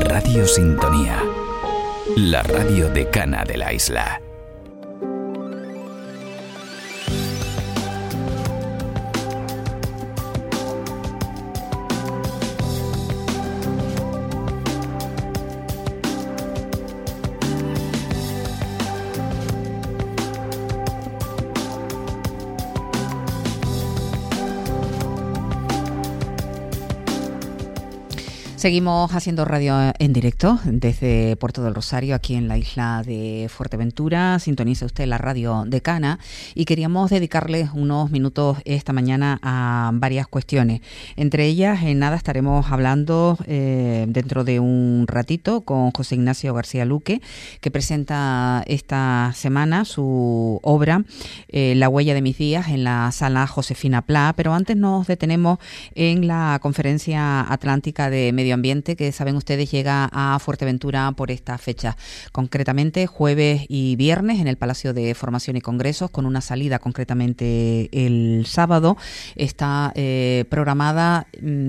Radio Sintonía, la radio decana de la isla. Seguimos haciendo radio en directo desde Puerto del Rosario, aquí en la isla de Fuerteventura. Sintoniza usted la radio decana y queríamos dedicarles unos minutos esta mañana a varias cuestiones. Entre ellas, en nada estaremos hablando dentro de un ratito con José Ignacio García Luque, que presenta esta semana su obra La huella de mis días en la sala Josefina Pla. Pero antes nos detenemos en la Conferencia Atlántica de Medio Ambiente, que saben ustedes llega a Fuerteventura por esta fecha, concretamente jueves y viernes en el Palacio de Formación y Congresos, con una salida concretamente el sábado. Está programada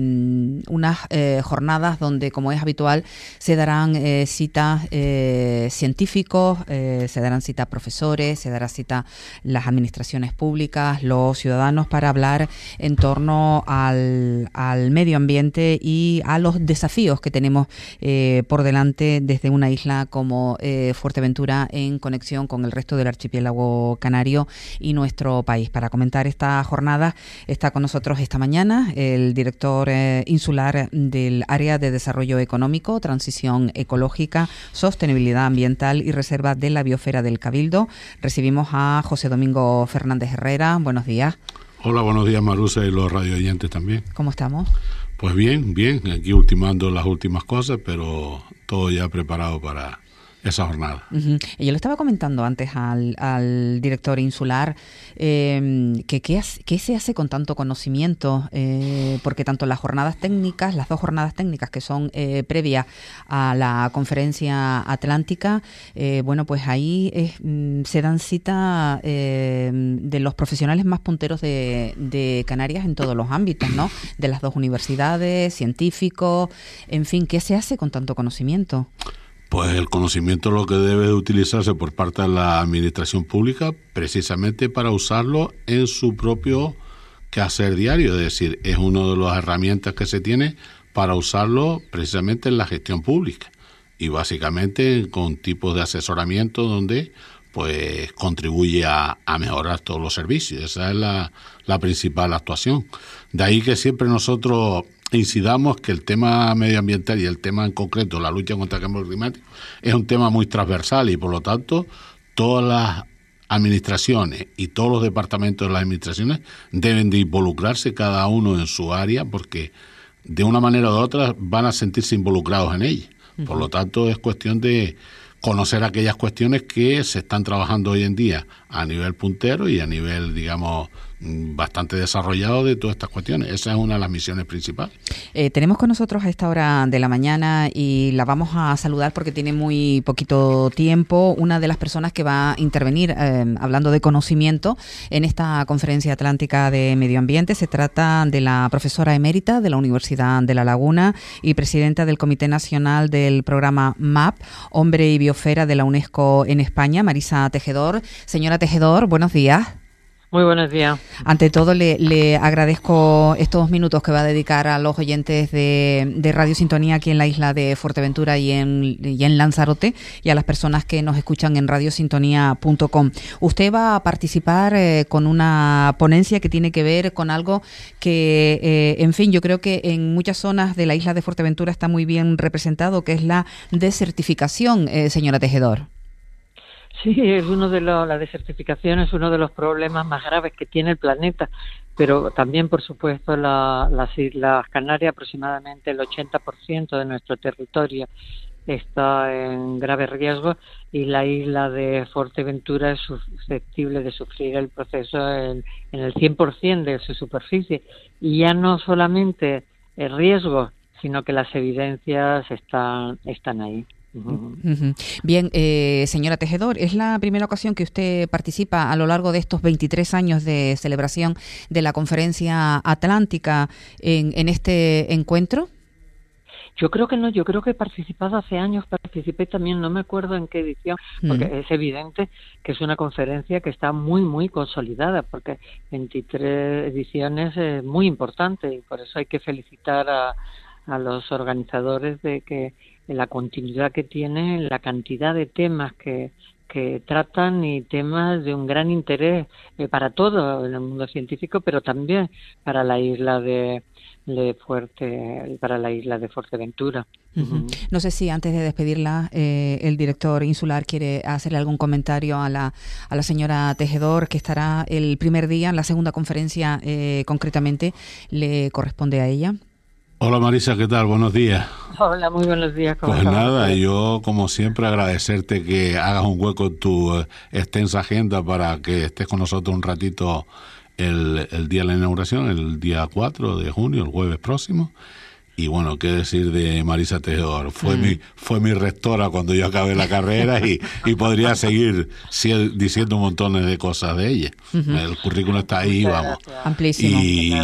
unas jornadas donde, como es habitual, se darán citas científicos, se darán cita profesores, se dará cita las administraciones públicas, los ciudadanos, para hablar en torno al medio ambiente y a los desafíos que tenemos por delante desde una isla como Fuerteventura, en conexión con el resto del archipiélago canario y nuestro país. Para comentar esta jornada está con nosotros esta mañana el director insular del Área de Desarrollo Económico, Transición Ecológica, Sostenibilidad Ambiental y Reserva de la Biosfera del Cabildo. Recibimos a José Domingo Fernández Herrera. Buenos días. Hola, buenos días, Marusa, y los radioyentes también. ¿Cómo estamos? Pues bien, aquí ultimando las últimas cosas, pero todo ya preparado para esa jornada. Uh-huh. Yo le estaba comentando antes al director insular ¿qué se hace con tanto conocimiento? Porque tanto las jornadas técnicas, las dos jornadas técnicas que son previas a la Conferencia Atlántica, pues ahí se dan cita de los profesionales más punteros de Canarias en todos los ámbitos, ¿no? De las dos universidades, científicos, en fin, ¿qué se hace con tanto conocimiento? Pues el conocimiento es lo que debe de utilizarse por parte de la administración pública, precisamente para usarlo en su propio quehacer diario. Es decir, es una de las herramientas que se tiene para usarlo precisamente en la gestión pública y básicamente con tipos de asesoramiento donde pues contribuye a mejorar todos los servicios. Esa es la principal actuación. De ahí que siempre nosotros incidamos que el tema medioambiental y el tema en concreto, la lucha contra el cambio climático, es un tema muy transversal y por lo tanto todas las administraciones y todos los departamentos de las administraciones deben de involucrarse cada uno en su área, porque de una manera u otra van a sentirse involucrados en ella. Por lo tanto es cuestión de conocer aquellas cuestiones que se están trabajando hoy en día a nivel puntero y a nivel, digamos, bastante desarrollado de todas estas cuestiones. Esa es una de las misiones principales. Tenemos con nosotros a esta hora de la mañana y la vamos a saludar porque tiene muy poquito tiempo, una de las personas que va a intervenir hablando de conocimiento en esta Conferencia Atlántica de Medio Ambiente. Se trata de la profesora emérita de la Universidad de La Laguna y presidenta del Comité Nacional del Programa MAP, Hombre y Biosfera de la UNESCO en España, Marisa Tejedor. Señora Tejedor, buenos días. Muy buenos días. Ante todo, le agradezco estos minutos que va a dedicar a los oyentes de Radio Sintonía aquí en la isla de Fuerteventura y en Lanzarote, y a las personas que nos escuchan en radiosintonía.com. Usted va a participar con una ponencia que tiene que ver con algo que, en fin, yo creo que en muchas zonas de la isla de Fuerteventura está muy bien representado, que es la desertificación, señora Tejedor. Sí, la desertificación es uno de los problemas más graves que tiene el planeta, pero también, por supuesto, las Islas Canarias, aproximadamente el 80% de nuestro territorio está en grave riesgo, y la isla de Fuerteventura es susceptible de sufrir el proceso en el 100% de su superficie. Y ya no solamente el riesgo, sino que las evidencias están ahí. Uh-huh. Bien, señora Tejedor, ¿es la primera ocasión que usted participa a lo largo de estos 23 años de celebración de la Conferencia Atlántica en este encuentro? Yo creo que no, yo creo que he participado hace años, participé también, no me acuerdo en qué edición, porque es evidente que es una conferencia que está muy, muy consolidada, porque 23 ediciones es muy importante y por eso hay que felicitar a los organizadores de que la continuidad que tienen, la cantidad de temas que tratan y temas de un gran interés para todo en el mundo científico, pero también para la isla de Fuerteventura. Uh-huh. No sé si antes de despedirla el director insular quiere hacerle algún comentario a la señora Tejedor, que estará el primer día en la segunda conferencia, concretamente le corresponde a ella. Hola Marisa, ¿qué tal? Buenos días. Hola, muy buenos días. Pues nada, yo como siempre agradecerte que hagas un hueco en tu extensa agenda para que estés con nosotros un ratito el día de la inauguración, el día 4 de junio, el jueves próximo. Y bueno, qué decir de Marisa Tejedor, fue mi rectora cuando yo acabé la carrera y podría seguir diciendo un montón de cosas de ella. Uh-huh. El currículum está ahí, vamos. Amplísimo.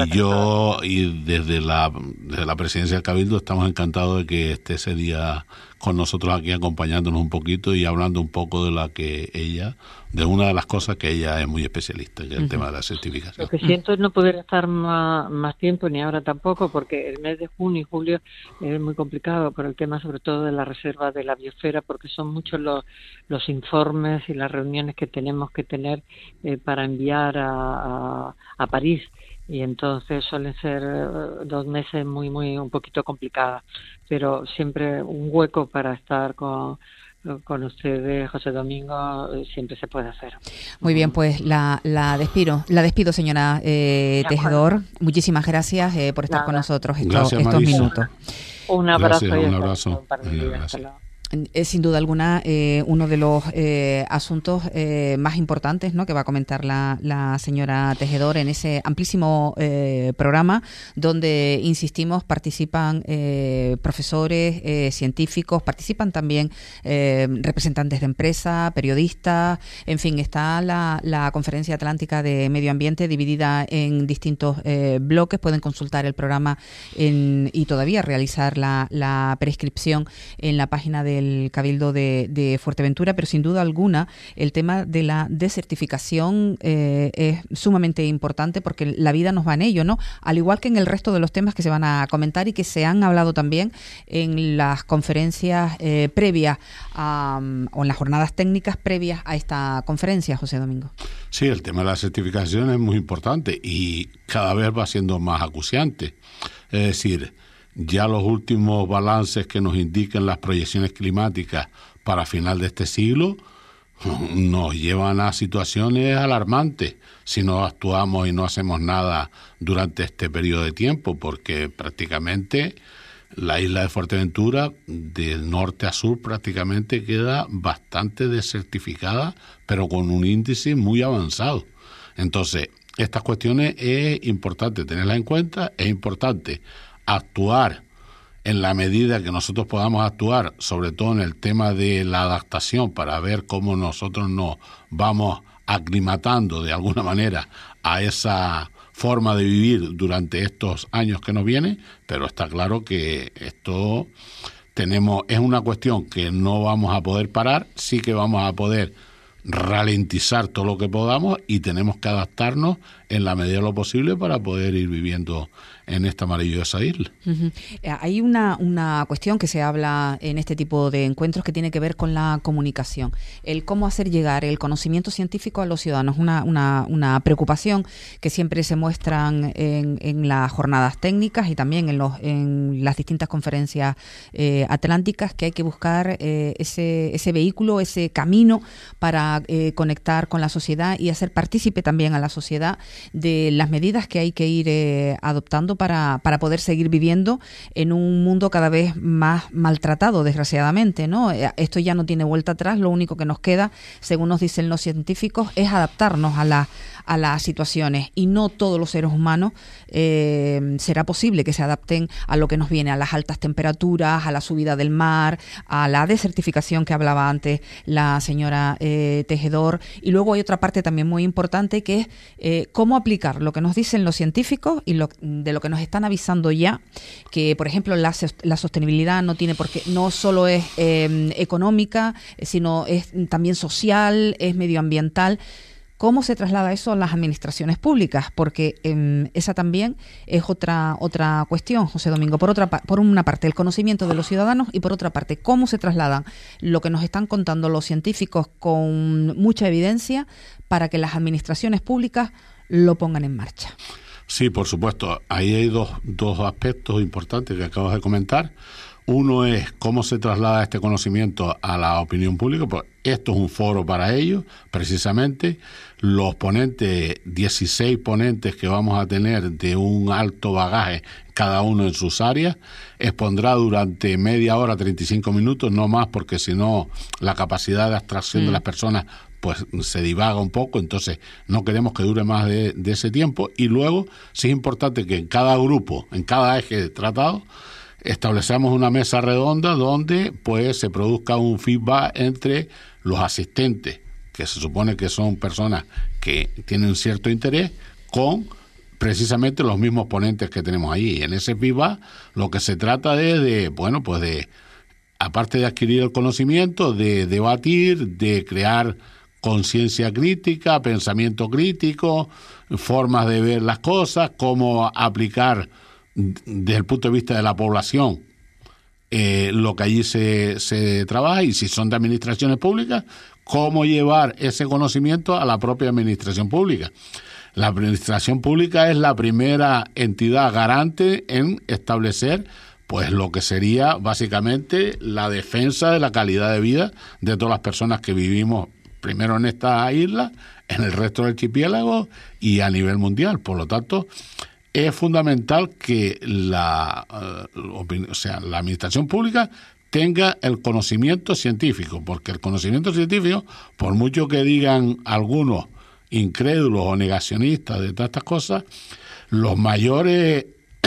Y desde la presidencia del Cabildo estamos encantados de que esté ese día con nosotros aquí acompañándonos un poquito y hablando un poco de de una de las cosas que ella es muy especialista, que es el tema de la certificación. Lo que siento es no poder estar más tiempo, ni ahora tampoco, porque el mes de junio y julio es muy complicado por el tema sobre todo de la reserva de la biosfera, porque son muchos los informes y las reuniones que tenemos que tener para enviar a París. Y entonces suelen ser 2 meses muy un poquito complicadas, pero siempre un hueco para estar con ustedes, José Domingo, siempre se puede hacer. Muy bien, pues la despido, señora Tejedor. Muchísimas gracias por estar con nosotros estos minutos. Un abrazo. Gracias, un abrazo. Sin duda alguna, uno de los asuntos más importantes, ¿no?, que va a comentar la señora Tejedor en ese amplísimo programa donde, insistimos, participan profesores, científicos, participan también representantes de empresa, periodistas, en fin, está la Conferencia Atlántica de Medio Ambiente dividida en distintos bloques. Pueden consultar el programa y todavía realizar la prescripción en la página del Cabildo de Fuerteventura, pero sin duda alguna el tema de la desertificación es sumamente importante porque la vida nos va en ello, ¿no? Al igual que en el resto de los temas que se van a comentar y que se han hablado también en las conferencias previas o en las jornadas técnicas previas a esta conferencia, José Domingo. Sí, el tema de la certificación es muy importante y cada vez va siendo más acuciante. Es decir, ya los últimos balances que nos indican las proyecciones climáticas para final de este siglo nos llevan a situaciones alarmantes si no actuamos y no hacemos nada durante este periodo de tiempo, porque prácticamente la isla de Fuerteventura, de norte a sur, prácticamente queda bastante desertificada, pero con un índice muy avanzado. Entonces, estas cuestiones es importante tenerlas en cuenta, es importante actuar en la medida que nosotros podamos actuar, sobre todo en el tema de la adaptación, para ver cómo nosotros nos vamos aclimatando de alguna manera a esa forma de vivir durante estos años que nos vienen, pero está claro que esto es una cuestión que no vamos a poder parar, sí que vamos a poder ralentizar todo lo que podamos y tenemos que adaptarnos en la medida de lo posible para poder ir viviendo en esta maravillosa isla. Uh-huh. Hay una cuestión que se habla en este tipo de encuentros que tiene que ver con la comunicación, el cómo hacer llegar el conocimiento científico a los ciudadanos, una preocupación que siempre se muestran en las jornadas técnicas y también en las distintas conferencias atlánticas, que hay que buscar ese vehículo, ese camino para conectar con la sociedad y hacer partícipe también a la sociedad de las medidas que hay que ir adoptando para poder seguir viviendo en un mundo cada vez más maltratado, desgraciadamente, ¿no? Esto ya no tiene vuelta atrás, lo único que nos queda, según nos dicen los científicos, es adaptarnos a a las situaciones, y no todos los seres humanos será posible que se adapten a lo que nos viene, a las altas temperaturas, a la subida del mar, a la desertificación que hablaba antes la señora Tejedor. Y luego hay otra parte también muy importante, que es cómo aplicar lo que nos dicen los científicos y de lo que nos están avisando ya, que por ejemplo la sostenibilidad no solo es económica, sino es también social, es medioambiental. ¿Cómo se traslada eso a las administraciones públicas? Porque esa también es otra cuestión, José Domingo. Por una parte, el conocimiento de los ciudadanos, y por otra parte, cómo se trasladan lo que nos están contando los científicos con mucha evidencia para que las administraciones públicas lo pongan en marcha. Sí, por supuesto. Ahí hay dos aspectos importantes que acabas de comentar. Uno es cómo se traslada este conocimiento a la opinión pública, pues esto es un foro para ello, precisamente. Los ponentes, 16 ponentes que vamos a tener de un alto bagaje, cada uno en sus áreas, expondrá durante media hora, 35 minutos, no más, porque si no la capacidad de abstracción de las personas pues se divaga un poco, entonces no queremos que dure más de ese tiempo. Y luego sí es importante que en cada grupo, en cada eje de tratado, establecemos una mesa redonda donde pues se produzca un feedback entre los asistentes, que se supone que son personas que tienen cierto interés, con precisamente los mismos ponentes que tenemos allí. Y en ese feedback lo que se trata es de aparte de adquirir el conocimiento, de debatir, de crear conciencia crítica, pensamiento crítico, formas de ver las cosas, cómo aplicar desde el punto de vista de la población lo que allí se trabaja, y si son de administraciones públicas, cómo llevar ese conocimiento a la propia administración pública. La administración pública es la primera entidad garante en establecer pues lo que sería básicamente la defensa de la calidad de vida de todas las personas que vivimos primero en esta isla, en el resto del archipiélago y a nivel mundial. Por lo tanto, es fundamental que la administración pública tenga el conocimiento científico, porque el conocimiento científico, por mucho que digan algunos incrédulos o negacionistas de todas estas cosas, los mayores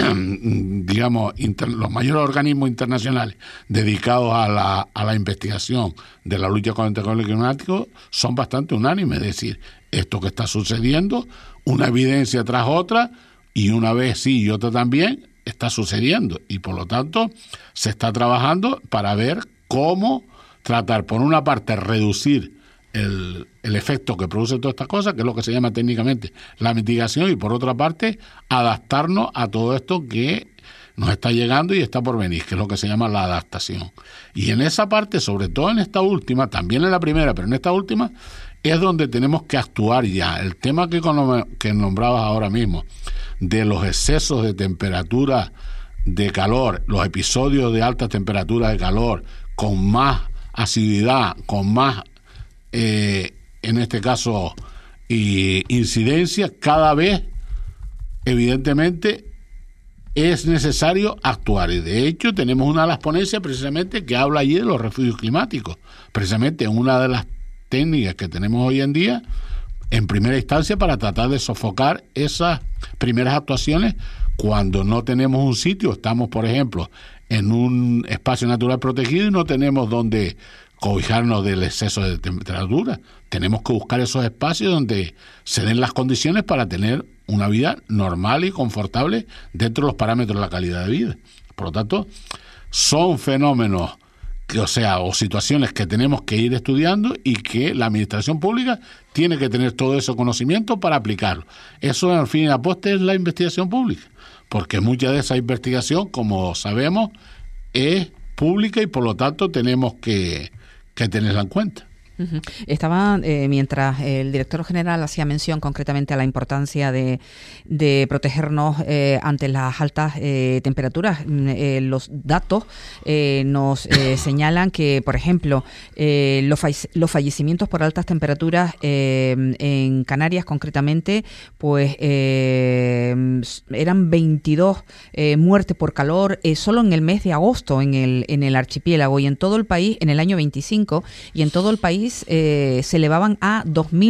los mayores organismos internacionales dedicados a la investigación de la lucha contra el cambio climático son bastante unánimes. Es decir, esto que está sucediendo, una evidencia tras otra, y una vez sí y otra también, está sucediendo. Y por lo tanto, se está trabajando para ver cómo tratar, por una parte, reducir el efecto que produce todas estas cosas, que es lo que se llama técnicamente la mitigación, y por otra parte adaptarnos a todo esto que nos está llegando y está por venir, que es lo que se llama la adaptación. Y en esa parte, sobre todo en esta última, también en la primera, pero en esta última, es donde tenemos que actuar ya. El tema que nombrabas ahora mismo, de los excesos de temperatura, de calor, los episodios de altas temperaturas de calor, con más asiduidad, con más en este caso incidencia, cada vez evidentemente es necesario actuar. Y de hecho tenemos una de las ponencias precisamente que habla allí de los refugios climáticos, precisamente una de las técnicas que tenemos hoy en día en primera instancia para tratar de sofocar esas primeras actuaciones cuando no tenemos un sitio. Estamos, por ejemplo, en un espacio natural protegido y no tenemos donde cobijarnos del exceso de temperatura. Tenemos que buscar esos espacios donde se den las condiciones para tener una vida normal y confortable dentro de los parámetros de la calidad de vida. Por lo tanto, son fenómenos o situaciones que tenemos que ir estudiando y que la administración pública tiene que tener todo ese conocimiento para aplicarlo. Eso, al fin y al poste, es la investigación pública, porque mucha de esa investigación, como sabemos, es pública y por lo tanto tenemos que tenerla en cuenta. Estaba, mientras el director general hacía mención concretamente a la importancia de protegernos ante las altas temperaturas, los datos nos señalan que, por ejemplo, los fallecimientos por altas temperaturas en Canarias concretamente, pues eran 22 muertes por calor solo en el mes de agosto en el archipiélago, y en todo el país, en el año 25, y en todo el país país se elevaban a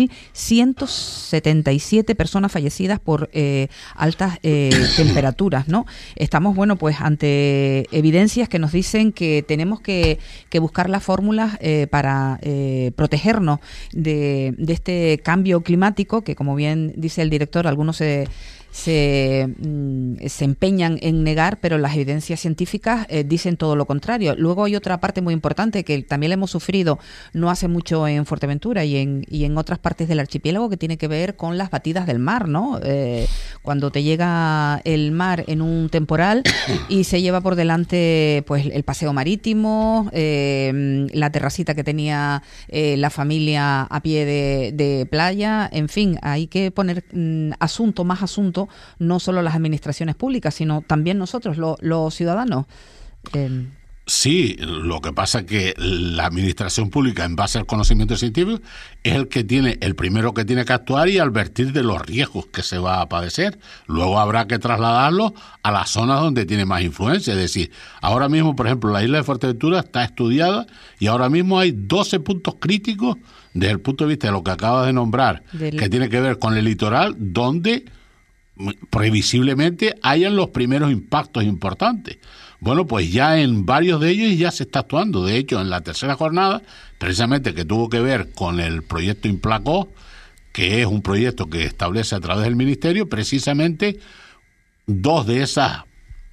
2.177 personas fallecidas por altas temperaturas, ¿no? Estamos, bueno, pues ante evidencias que nos dicen que tenemos que buscar las fórmulas para protegernos de este cambio climático que, como bien dice el director, algunos se empeñan en negar, pero las evidencias científicas dicen todo lo contrario. Luego hay otra parte muy importante que también la hemos sufrido no hace mucho en Fuerteventura y en otras partes del archipiélago, que tiene que ver con las batidas del mar, ¿no? Cuando te llega el mar en un temporal y se lleva por delante pues el paseo marítimo, la terracita que tenía la familia a pie de playa, en fin, hay que poner más asunto, no solo las administraciones públicas, sino también nosotros, los ciudadanos. Sí, lo que pasa es que la administración pública, en base al conocimiento científico, es el primero que tiene que actuar y advertir de los riesgos que se va a padecer. Luego habrá que trasladarlo a las zonas donde tiene más influencia. Es decir, ahora mismo, por ejemplo, la isla de Fuerteventura está estudiada y ahora mismo hay 12 puntos críticos desde el punto de vista de lo que acabas de nombrar, que tiene que ver con el litoral, donde previsiblemente hayan los primeros impactos importantes. Bueno, pues ya en varios de ellos ya se está actuando. De hecho, en la tercera jornada, precisamente que tuvo que ver con el proyecto Implacó, que es un proyecto que establece a través del Ministerio, precisamente dos de esas...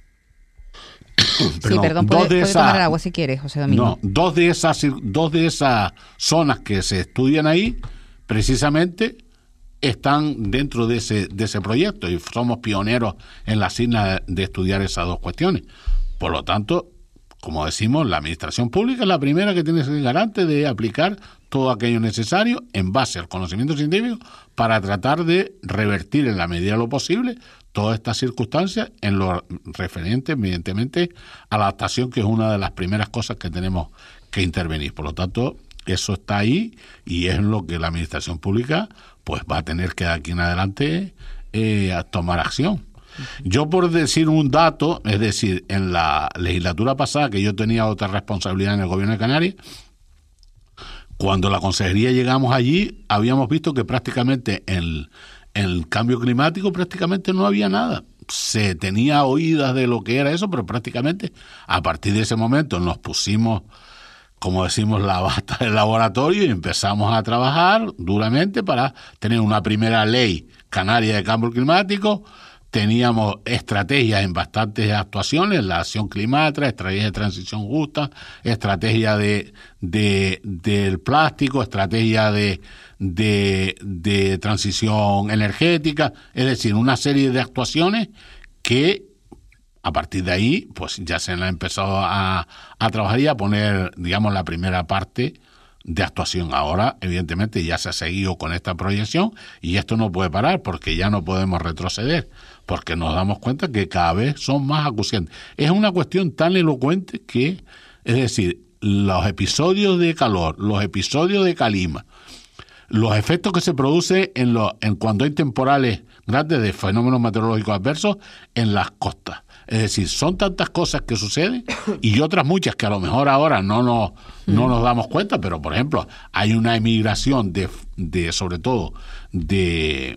puede tomar agua si quieres, José Domingo. No, dos de esas zonas que se estudian ahí, precisamente están dentro de ese proyecto y somos pioneros en las islas de estudiar esas dos cuestiones. Por lo tanto, como decimos, la administración pública es la primera que tiene que ser garante de aplicar todo aquello necesario en base al conocimiento científico para tratar de revertir en la medida de lo posible todas estas circunstancias en lo referente, evidentemente, a la adaptación, que es una de las primeras cosas que tenemos que intervenir. Por lo tanto, eso está ahí y es lo que la administración pública pues va a tener que de aquí en adelante a tomar acción. Yo, por decir un dato, es decir, en la legislatura pasada, que yo tenía otra responsabilidad en el gobierno de Canarias, cuando la consejería llegamos allí, habíamos visto que prácticamente en el cambio climático prácticamente no había nada. Se tenía oídas de lo que era eso, pero prácticamente a partir de ese momento nos pusimos, como decimos, la bata del laboratorio y empezamos a trabajar duramente para tener una primera ley canaria de cambio climático. Teníamos estrategias en bastantes actuaciones, la acción climática, estrategia de transición justa, estrategia del plástico, estrategia de transición energética, es decir, una serie de actuaciones que a partir de ahí pues ya se han empezado a trabajar y a poner, digamos, la primera parte de actuación. Ahora, evidentemente, ya se ha seguido con esta proyección y esto no puede parar porque ya no podemos retroceder, porque nos damos cuenta que cada vez son más acuciantes. Es una cuestión tan elocuente que, es decir, los episodios de calor, los episodios de calima, los efectos que se producen en cuando hay temporales grandes de fenómenos meteorológicos adversos en las costas. Es decir, son tantas cosas que suceden y otras muchas que a lo mejor ahora no nos damos cuenta, pero por ejemplo, hay una emigración sobre todo de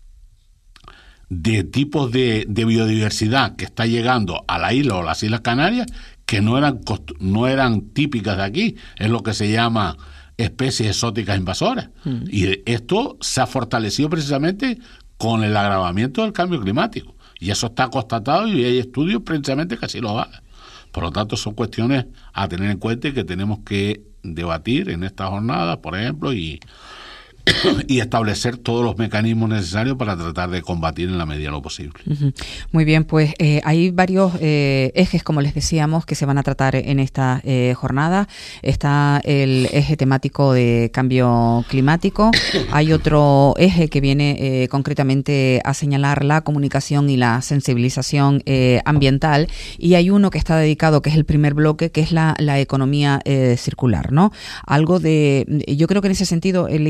tipos de biodiversidad que está llegando a la isla o las Islas Canarias que no eran típicas de aquí. Es lo que se llama especies exóticas invasoras. Y esto se ha fortalecido precisamente con el agravamiento del cambio climático. Y eso está constatado y hay estudios precisamente que así lo hagan. Por lo tanto, son cuestiones a tener en cuenta y que tenemos que debatir en esta jornada, por ejemplo, y establecer todos los mecanismos necesarios para tratar de combatir en la medida de lo posible. Muy bien, pues hay varios ejes, como les decíamos, que se van a tratar en esta jornada. Está el eje temático de cambio climático. Hay otro eje que viene concretamente a señalar la comunicación y la sensibilización ambiental. Y hay uno que está dedicado, que es el primer bloque, que es la economía circular, ¿no? Yo creo que en ese sentido he leído estos días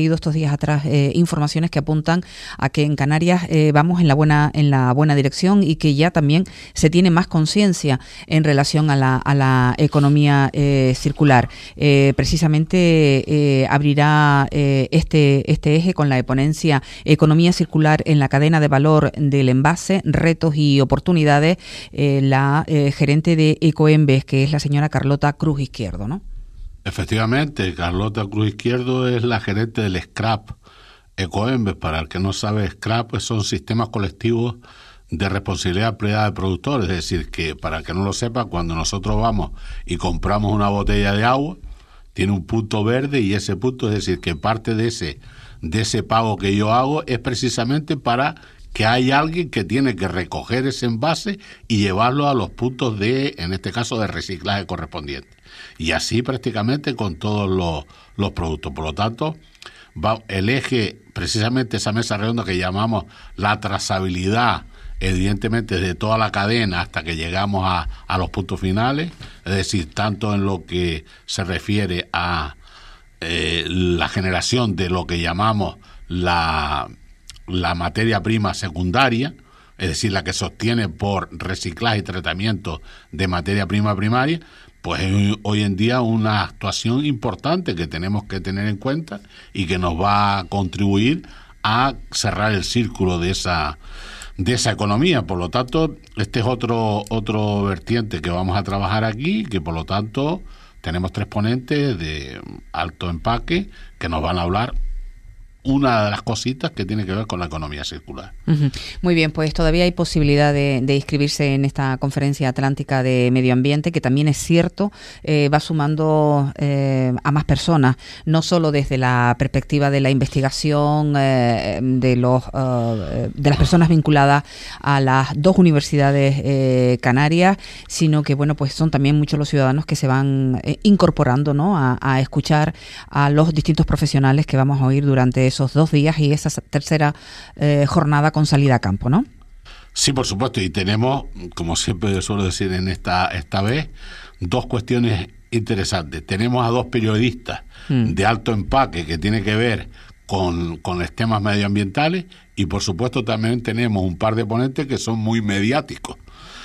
días atrás informaciones que apuntan a que en Canarias vamos en la buena dirección y que ya también se tiene más conciencia en relación a la economía circular. Precisamente abrirá este eje con la ponencia Economía Circular en la cadena de valor del envase, retos y oportunidades, la gerente de Ecoembes, que es la señora Carlota Cruz Izquierdo, ¿no? Efectivamente, Carlota Cruz Izquierdo es la gerente del SCRAP. Ecoembes, para el que no sabe, SCRAP pues son sistemas colectivos de responsabilidad privada de productores, es decir, que para el que no lo sepa, cuando nosotros vamos y compramos una botella de agua, tiene un punto verde y ese punto, es decir, que parte de ese pago que yo hago es precisamente para que hay alguien que tiene que recoger ese envase y llevarlo a los puntos en este caso, de reciclaje correspondiente. Y así prácticamente con todos los productos. Por lo tanto, el eje, precisamente esa mesa redonda que llamamos la trazabilidad, evidentemente desde toda la cadena hasta que llegamos a los puntos finales, es decir, tanto en lo que se refiere a la generación de lo que llamamos la materia prima secundaria, es decir, la que se obtiene por reciclaje y tratamiento de materia prima primaria, pues hoy en día una actuación importante que tenemos que tener en cuenta y que nos va a contribuir a cerrar el círculo de esa economía. Por lo tanto, este es otro vertiente que vamos a trabajar aquí, que por lo tanto tenemos 3 ponentes de alto empaque que nos van a hablar una de las cositas que tiene que ver con la economía circular. Uh-huh. Muy bien, pues todavía hay posibilidad de inscribirse en esta Conferencia Atlántica de Medio Ambiente, que también es cierto, va sumando a más personas, no solo desde la perspectiva de la investigación de las personas vinculadas a las 2 universidades canarias, sino que bueno, pues son también muchos los ciudadanos que se van incorporando, ¿no?, a escuchar a los distintos profesionales que vamos a oír durante esos 2 días y esa tercera jornada con salida a campo, ¿no? Sí, por supuesto, y tenemos, como siempre suelo decir en esta vez, 2 cuestiones interesantes. Tenemos a 2 periodistas de alto empaque que tiene que ver con los temas medioambientales y por supuesto también tenemos un par de ponentes que son muy mediáticos.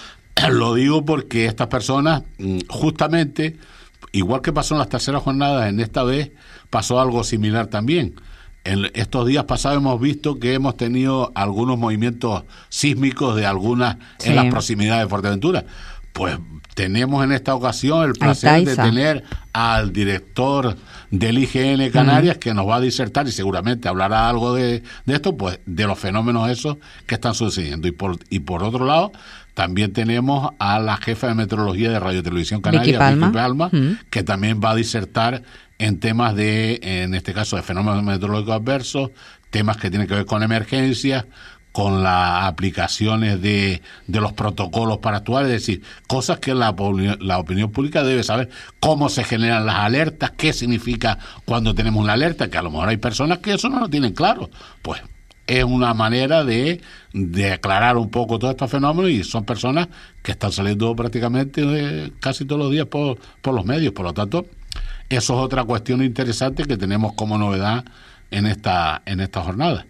Lo digo porque estas personas, justamente, igual que pasó en las terceras jornadas, en esta vez pasó algo similar también. En estos días pasados hemos visto que hemos tenido algunos movimientos sísmicos de algunas en las proximidades de Fuerteventura. Pues tenemos en esta ocasión el placer de tener al director del IGN Canarias que nos va a disertar y seguramente hablará algo de esto, pues de los fenómenos esos que están sucediendo. Y por otro lado, también tenemos a la jefa de meteorología de Radio Televisión Canaria, Vicky Palma, que también va a disertar en temas en este caso, de fenómenos meteorológicos adversos, temas que tienen que ver con emergencias, con las aplicaciones de los protocolos para actuar, es decir, cosas que la opinión pública debe saber, cómo se generan las alertas, qué significa cuando tenemos una alerta, que a lo mejor hay personas que eso no lo tienen claro. Pues es una manera de aclarar un poco todos estos fenómenos y son personas que están saliendo prácticamente casi todos los días por los medios. Por lo tanto, eso es otra cuestión interesante que tenemos como novedad en esta jornada.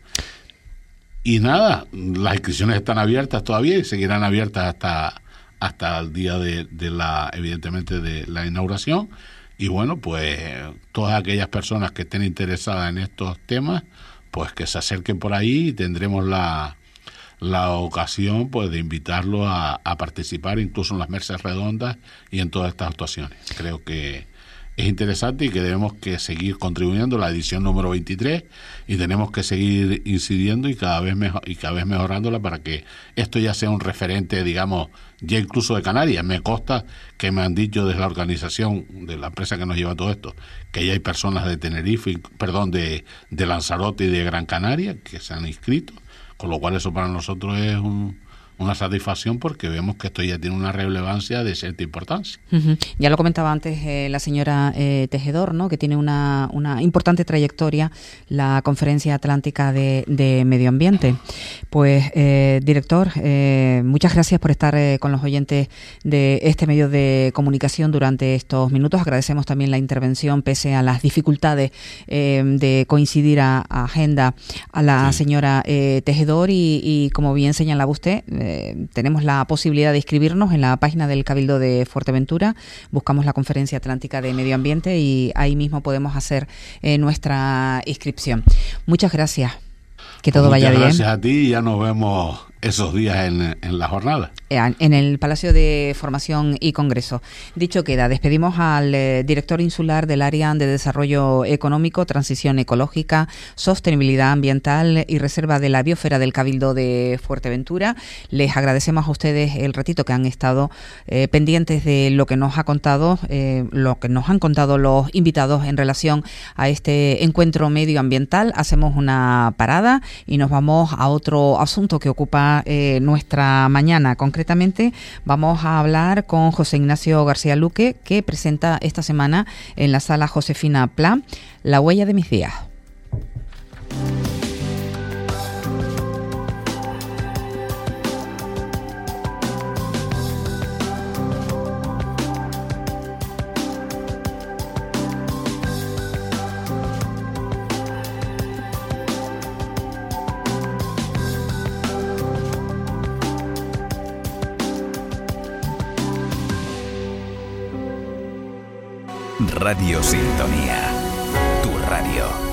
Y nada, las inscripciones están abiertas todavía y seguirán abiertas hasta el día evidentemente de la inauguración. Y bueno, pues todas aquellas personas que estén interesadas en estos temas, pues que se acerquen por ahí y tendremos la ocasión pues de invitarlos a participar incluso en las mesas redondas y en todas estas actuaciones. Creo que es interesante y que debemos que seguir contribuyendo, la edición número 23, y tenemos que seguir incidiendo y cada vez mejorándola para que esto ya sea un referente, digamos, ya incluso de Canarias. Me consta que me han dicho desde la organización de la empresa que nos lleva todo esto, que ya hay personas de Tenerife, de Lanzarote y de Gran Canaria que se han inscrito, con lo cual eso para nosotros es un una satisfacción porque vemos que esto ya tiene una relevancia de cierta importancia. Ya lo comentaba antes la señora Tejedor, ¿no? Que tiene una importante trayectoria la Conferencia Atlántica de Medio Ambiente. Pues, director, muchas gracias por estar con los oyentes de este medio de comunicación durante estos minutos. Agradecemos también la intervención, pese a las dificultades de coincidir a agenda, a la señora Tejedor y como bien señalaba usted, tenemos la posibilidad de inscribirnos en la página del Cabildo de Fuerteventura, buscamos la Conferencia Atlántica de Medio Ambiente y ahí mismo podemos hacer nuestra inscripción. Muchas gracias. Que todo vaya bien. Gracias a ti y ya nos vemos esos días en la jornada. En el Palacio de Formación y Congreso. Dicho queda, despedimos al director insular del Área de Desarrollo Económico, Transición Ecológica, Sostenibilidad Ambiental y Reserva de la Biosfera del Cabildo de Fuerteventura. Les agradecemos a ustedes el ratito que han estado pendientes de lo que nos ha contado, lo que nos han contado los invitados en relación a este encuentro medioambiental. Hacemos una parada y nos vamos a otro asunto que ocupa nuestra mañana. Concretamente vamos a hablar con José Ignacio García Luque, que presenta esta semana en la Sala Josefina Pla La huella de mis días. Radio Sintonía, tu radio.